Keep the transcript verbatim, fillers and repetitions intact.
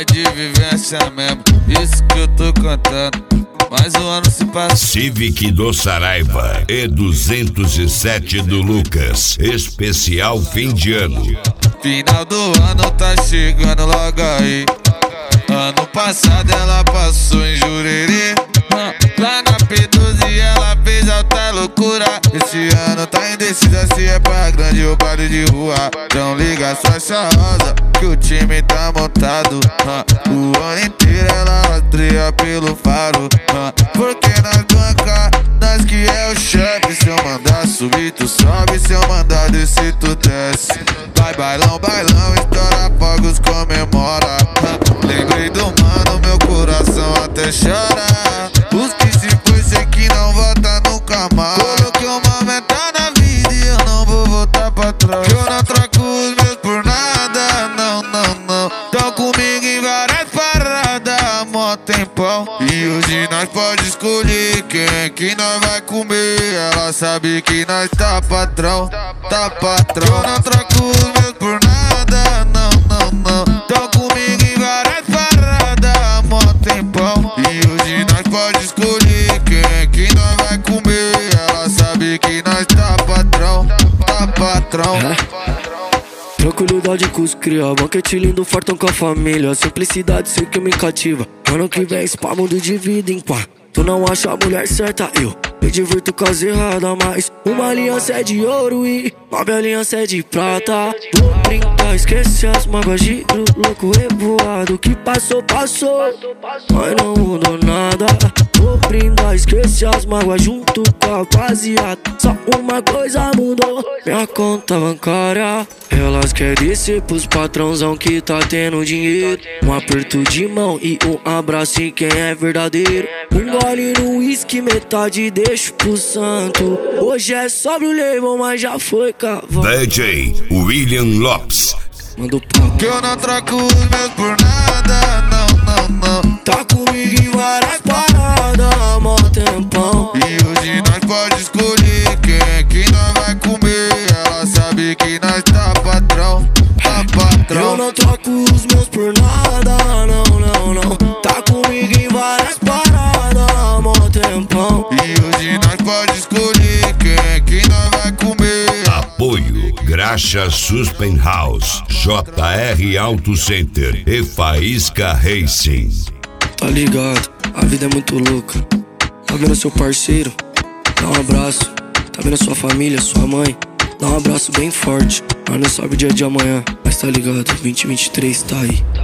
é de vivência mesmo, isso que eu tô contando. Mais um ano se passa. Civic do Saraiva e duzentos e sete do Lucas, especial fim de ano. Final do ano tá chegando logo aí. Ano passado ela passou em Jurerê, lá na P doze ela fez alta loucura. Esse ano tá indecisa se é pra grande ou baile de rua. Então liga as faixas rosa que o time tá montado. O ano inteiro ela rastreia pelo faro, porque nós banca, nós que é o chefe. Se eu mandar subir tu sobe, se eu mandar descer tu desce. Vai bailão, bailão, estoura fogos, comemora. Lembrei do mano, meu coração até chora. Os que se foi, sei que não volta nunca mais. Coloquei uma meta na vida e eu não vou voltar pra trás. Eu não troco os meus por nada, não, não, não. Tão comigo em várias paradas, mó tempão. E hoje nós pode escolher quem que nós vai comer. Ela sabe que nós tá patrão, tá patrão. Eu não troco os meus por nada, não, não, não. Tão comigo em várias paradas, mó tempão. E hoje nós pode escolher quem que nós vai comer. Ela sabe que nós tá patrão, tá patrão. É. Tranquilidade com os cria, banquete lindo, fartão com a família. Simplicidade sei que me cativa. Ano que vem esse pá mundo de vida em pá. Tu não acha a mulher certa, eu me divirto com as erradas, mas uma aliança é de ouro e nove aliança é de prata. Vou brincar, esquece as mágoas, giro louco revoado. Que passou, passou, mas não mudou nada. Vou brindar, esquece as mágoas junto com a rapaziada. Só uma coisa mudou, minha conta bancária. Elas querem descer pros patrãozão que tá tendo dinheiro. Um aperto de mão e um abraço em quem é verdadeiro. Um gole no uísque, metade deixo pro santo. Hoje é sobre o label, mas já foi cavalo. D J William Lopes. Manda o papo. Que eu não troco os meus por nada, não, não, não. Tá comigo em várias paradas, mó tempão. E hoje nós pode escolher quem que nós vai comer. Ela sabe que nós tá patrão, tá patrão. Eu não troco os meus por nada, não, não, não. Tá comigo em várias paradas, mó tempão. E hoje nós pode escolher quem que nós vai comer. Apoio Graxa Suspen House, J R Auto Center e Faísca Racing. Tá ligado, a vida é muito louca. Tá vendo seu parceiro? Dá um abraço. Tá vendo sua família, sua mãe? Dá um abraço bem forte. Nós não sabe o dia de amanhã, mas tá ligado, vinte e vinte e três tá aí.